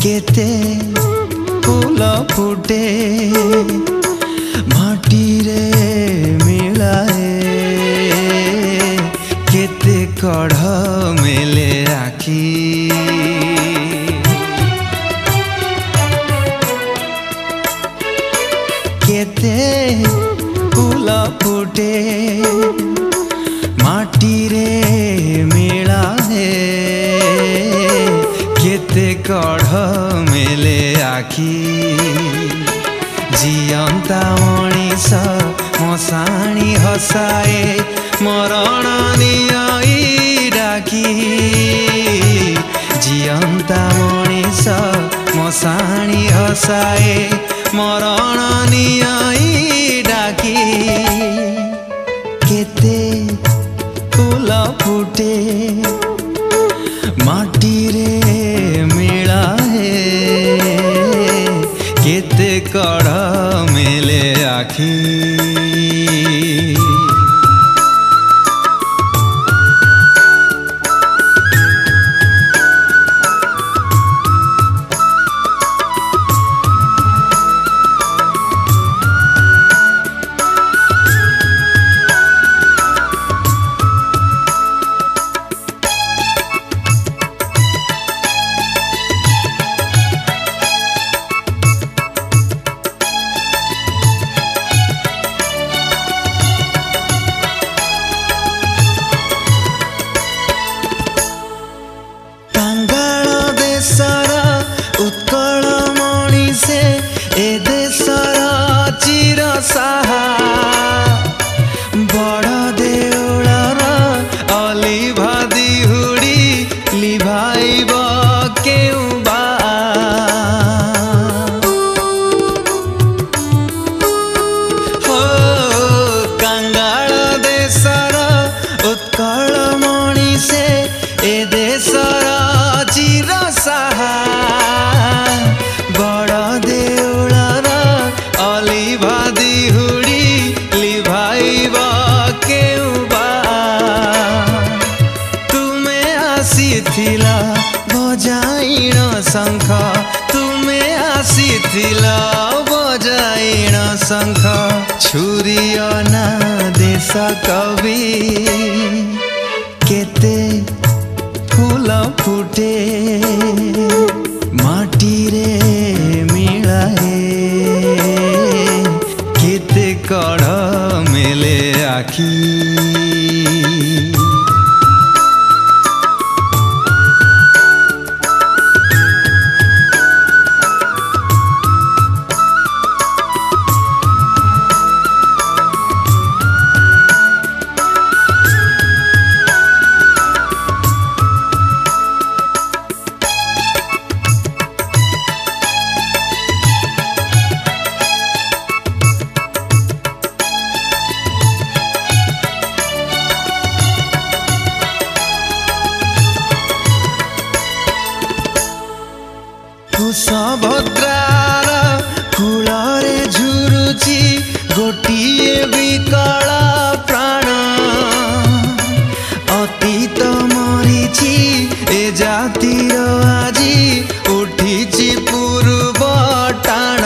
केते फूल फुटे माटी रे मिलाए केते कढ़ मेले आखी केते फूल फुटे माटी रे मिलाए केते कढ़ मेले आखी जियंता मनीष मशाणी हसाए मरण नियई डाकी जियंता मनीष मशाणी हसाए मरण नियई डाकी केते फूल फुटे माटी रे मिलाए केते कढ़ मेले आखी उत्कल मणिषे ए देशर चिर साहा बड़ देउलर अलिभा दिहुडी लिभाइब केउ बा हो कांगाल देशर उत्कल मणिषे ए देशर चिर साहा बड़ देउलर अलिभा दिहुडी लिभाइब केउ बा तुमे आसीथिला बजाइण शंख तुमे आसीथिला बजाइण शंख छुरिय ना देश कवि केते फूल फुटे माटी रे मिलाए केते कढ़ मेले आखी सुभद्रार कूलरे झुरुची गोटिए विकल प्राण अतीत मरीची ए जातिर आजी उठिची पूर्व टाण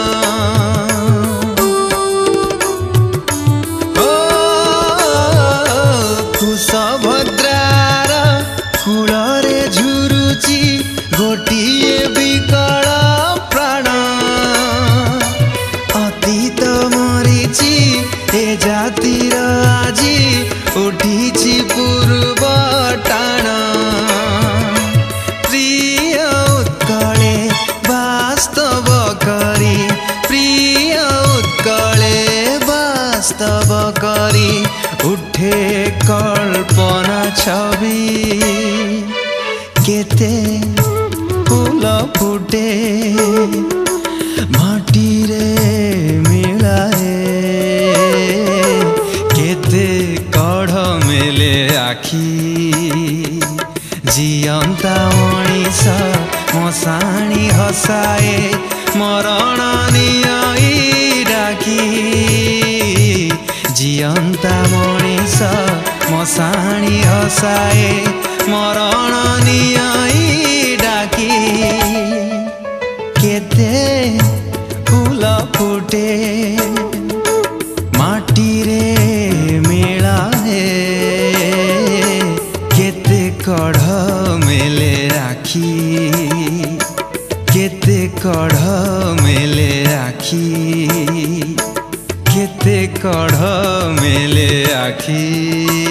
सुभद्रार कूलरे झुरुची गोटिए विकल प्राण अतीत मरीची ए जातिर आजी उठिची पूर्व टाण प्रिय उत्कले वास्तव करी प्रिय उत्कले वास्तव करी उठे कल्पना छवि केते फूल फुटे माटी रे मिलाए केते कढ़ मेले आखी जियंता मनीष मशाणी हसाए मरण नियई डाकी जियंता मनीष मशाणी हसाए मरण नियई डाकी। केते फूल फुटे माटी रे मेला हे केते कढ़ मेले राखी केते कढ़ मेले राखी केते कढ़ मेले आखी।